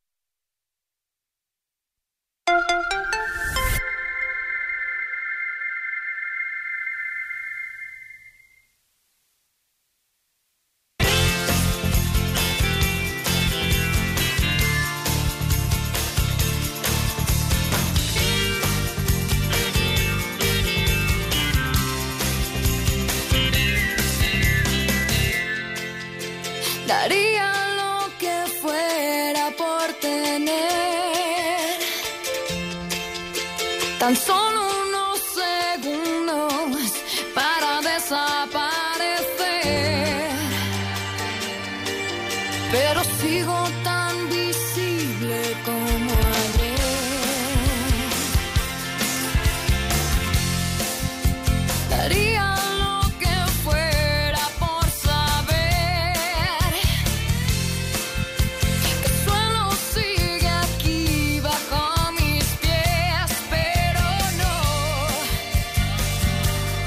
Daría lo que fuera por tener tan solo unos segundos para desaparecer, pero sigo tan visible como ayer. Daría